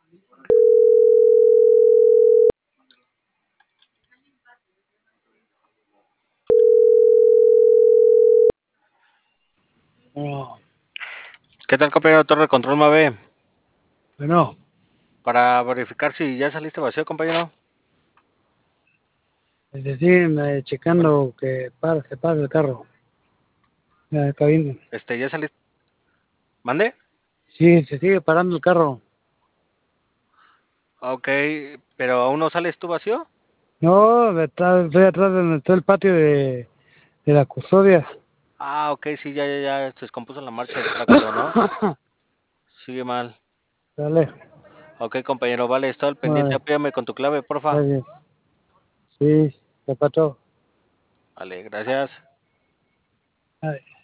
¿Qué tal, compañero? Torre de Control Mave. Bueno, Para verificar si ya saliste vacío, compañero. es decir, checando que se para el carro. La cabina. ¿Ya saliste? ¿Mande? Sí, se sigue parando el carro. Ok, pero ¿aún no sales tú vacío? No, estoy atrás de donde está el patio de la custodia. Ah, ok, sí, ya se descompuso la marcha del tracto, ¿no? Sigue mal. Dale, Ok, compañero, vale, está al pendiente. vale, Apóyame con tu clave, porfa. gracias. Sí, se pasó. Vale, gracias. Vale.